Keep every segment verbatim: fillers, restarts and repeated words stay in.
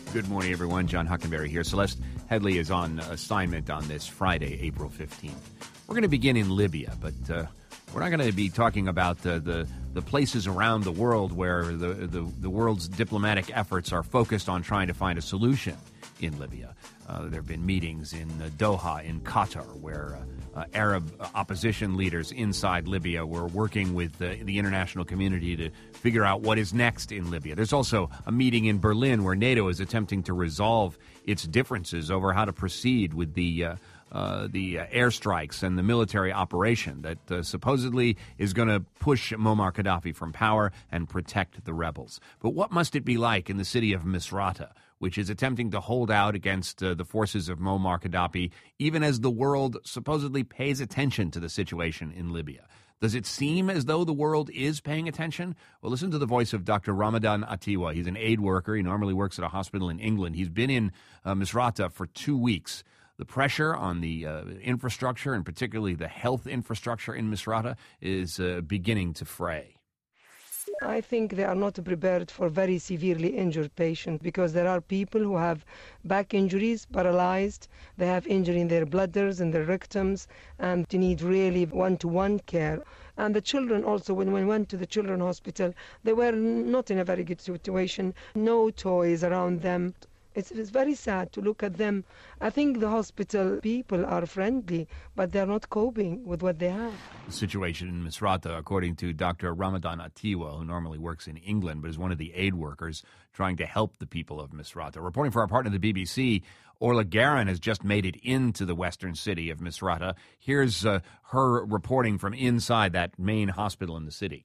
Good morning, everyone. John Huckenberry here. Celeste Headley is on assignment on this Friday, April fifteenth. We're going to begin in Libya, but uh, we're not going to be talking about uh, the the places around the world where the, the, the world's diplomatic efforts are focused on trying to find a solution in Libya. Uh, there have been meetings in uh, Doha, in Qatar, where uh, uh, Arab opposition leaders inside Libya were working with uh, the international community to figure out what is next in Libya. There's also a meeting in Berlin where NATO is attempting to resolve its differences over how to proceed with the uh, uh, the uh, airstrikes and the military operation that uh, supposedly is going to push Muammar Gaddafi from power and protect the rebels. But what must it be like in the city of Misrata, which is attempting to hold out against uh, the forces of Muammar Gaddafi, even as the world supposedly pays attention to the situation in Libya? Does it seem as though the world is paying attention? Well, listen to the voice of Doctor Ramadan Atiwa. He's an aid worker. He normally works at a hospital in England. He's been in uh, Misrata for two weeks. The pressure on the uh, infrastructure, and particularly the health infrastructure in Misrata, is uh, beginning to fray. I think they are not prepared for very severely injured patients because there are people who have back injuries, paralyzed, they have injury in their bladders and their rectums, and they need really one-to-one care. And the children also, when we went to the children's hospital, they were not in a very good situation, no toys around them. It's, it's very sad to look at them. I think the hospital people are friendly, but they're not coping with what they have. The situation in Misrata, according to Doctor Ramadan Atiwa, who normally works in England but is one of the aid workers trying to help the people of Misrata. Reporting for our partner, the B B C, Orla Guerin has just made it into the western city of Misrata. Here's uh, her reporting from inside that main hospital in the city.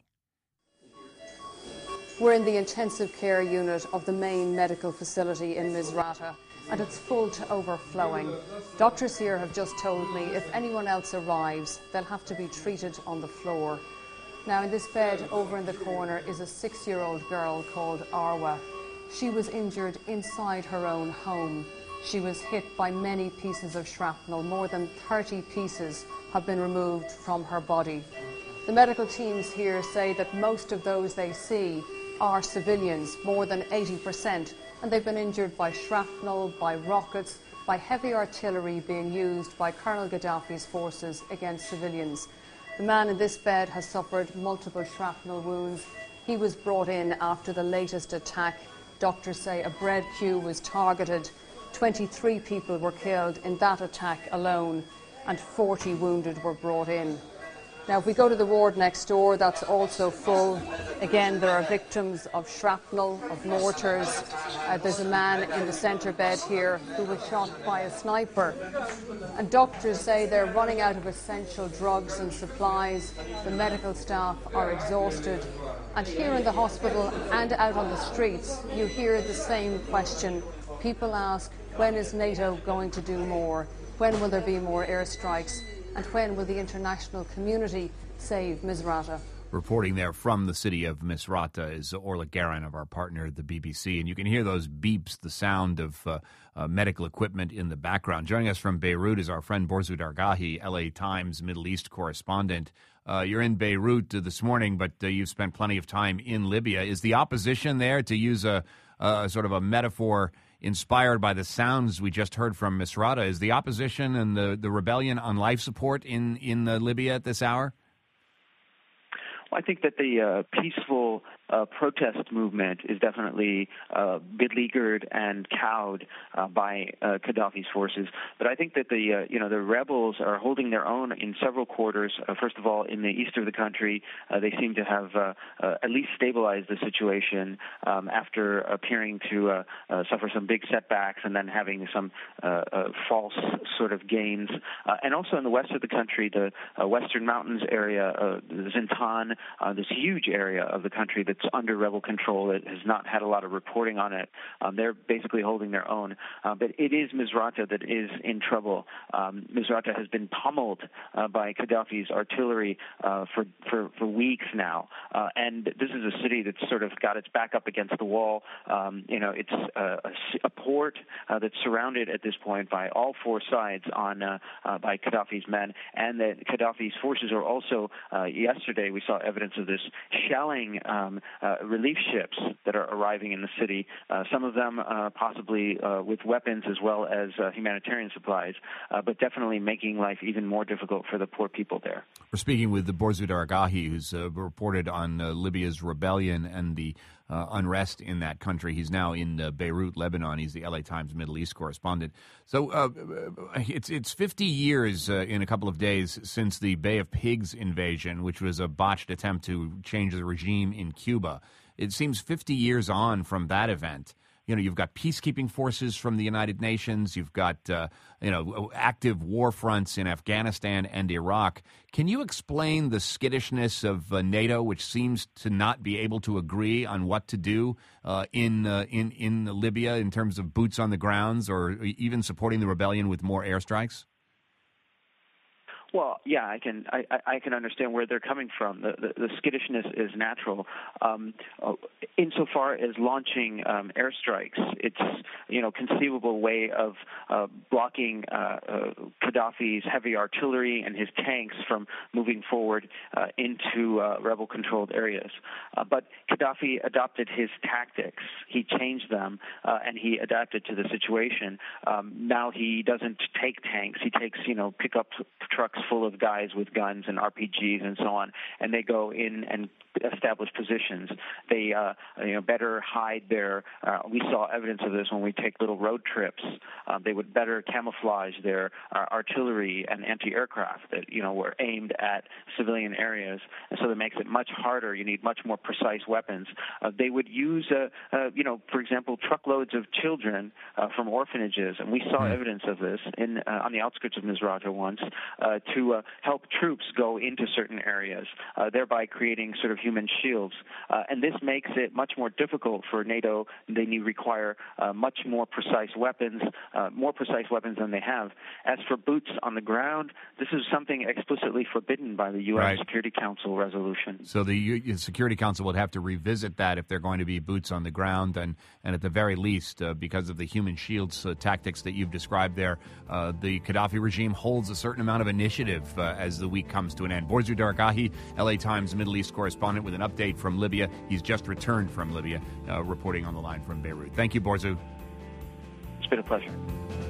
We're in the intensive care unit of the main medical facility in Misrata, and it's full to overflowing. Doctors here have just told me if anyone else arrives, they'll have to be treated on the floor. Now, in this bed over in the corner is a six-year-old girl called Arwa. She was injured inside her own home. She was hit by many pieces of shrapnel. More than thirty pieces have been removed from her body. The medical teams here say that most of those they see are civilians, more than eighty percent, and they've been injured by shrapnel, by rockets, by heavy artillery being used by Colonel Gaddafi's forces against civilians. The man in this bed has suffered multiple shrapnel wounds. He was brought in after the latest attack. Doctors say a bread queue was targeted. twenty-three people were killed in that attack alone, and forty wounded were brought in. Now, if we go to the ward next door, that's also full. Again, there are victims of shrapnel, of mortars. Uh, there's a man in the centre bed here who was shot by a sniper. And doctors say they're running out of essential drugs and supplies. The medical staff are exhausted. And here in the hospital and out on the streets, you hear the same question. People ask, when is NATO going to do more? When will there be more airstrikes? And when will the international community save Misrata? Reporting there from the city of Misrata is Orla Guerin of our partner, the B B C. And you can hear those beeps, the sound of uh, uh, medical equipment in the background. Joining us from Beirut is our friend Borzu Dargahi, L A Times Middle East correspondent. Uh, you're in Beirut uh, this morning, but uh, you've spent plenty of time in Libya. Is the opposition there, to use a, a sort of a metaphor inspired by the sounds we just heard from Misrata, is the opposition and the, the rebellion on life support in, in uh, Libya at this hour? Well, I think that the uh, peaceful uh, protest movement is definitely uh, beleaguered and cowed uh, by uh, Gaddafi's forces. But I think that the uh, you know the rebels are holding their own in several quarters. Uh, first of all, in the east of the country, uh, they seem to have uh, uh, at least stabilized the situation um, after appearing to uh, uh, suffer some big setbacks and then having some uh, uh, false sort of gains. Uh, and also in the west of the country, the uh, Western Mountains area, uh, Zintan, uh, this huge area of the country that it's under rebel control. It has not had a lot of reporting on it. Um, they're basically holding their own. Uh, but it is Misrata that is in trouble. Um, Misrata has been pummeled uh, by Gaddafi's artillery uh, for, for, for weeks now. Uh, and this is a city that's sort of got its back up against the wall. Um, you know, it's a, a, a port uh, that's surrounded at this point by all four sides on uh, uh, by Gaddafi's men. And that Gaddafi's forces are also, uh, yesterday we saw evidence of this, shelling um, uh, relief ships that are arriving in the city, uh, some of them uh, possibly uh, with weapons as well as uh, humanitarian supplies, uh, but definitely making life even more difficult for the poor people there. We're speaking with the Borzu Dargahi, who's uh, reported on uh, Libya's rebellion and the uh, unrest in that country. He's now in uh, Beirut, Lebanon. He's the L A Times Middle East correspondent. So uh, it's it's fifty years uh, in a couple of days since the Bay of Pigs invasion, which was a botched attempt to change the regime in Cuba. It seems fifty years on from that event. You know, you've got peacekeeping forces from the United Nations. You've got, uh, you know, active war fronts in Afghanistan and Iraq. Can you explain the skittishness of uh, NATO, which seems to not be able to agree on what to do uh, in uh, in in Libya in terms of boots on the grounds, or even supporting the rebellion with more airstrikes? Well, yeah, I can I, I can understand where they're coming from. The the, the skittishness is natural. Um, uh, insofar as launching um, airstrikes, it's you know conceivable way of uh, blocking uh, uh, Gaddafi's heavy artillery and his tanks from moving forward uh, into uh, rebel-controlled areas. Uh, but Gaddafi adopted his tactics. He changed them uh, and he adapted to the situation. Um, now he doesn't take tanks. He takes you know pickup trucks full of guys with guns and R P Gs and so on, and they go in and establish positions. They uh, you know better hide their. Uh, we saw evidence of this when we take little road trips. Uh, they would better camouflage their uh, artillery and anti-aircraft that you know were aimed at civilian areas, and so that makes it much harder. You need much more precise weapons. Uh, they would use, uh, uh, you know, for example, truckloads of children uh, from orphanages, and we saw mm. evidence of this in uh, on the outskirts of Misrata once uh, to uh, help troops go into certain areas, uh, thereby creating sort of human shields. Uh, and this makes it much more difficult for NATO. They need require uh, much more precise weapons, uh, more precise weapons than they have. As for boots on the ground, this is something explicitly forbidden by the U N right. Security Council resolution. So the U- Security Council would have to revisit that if they're going to be boots on the ground, and, and at the very least, uh, because of the human shields uh, tactics that you've described there, uh, the Gaddafi regime holds a certain amount of initiative uh, as the week comes to an end. Borzu Dargahi, L A Times Middle East correspondent, with an update from Libya. He's just returned from Libya, uh, reporting on the line from Beirut. Thank you, Borzu. It's been a pleasure.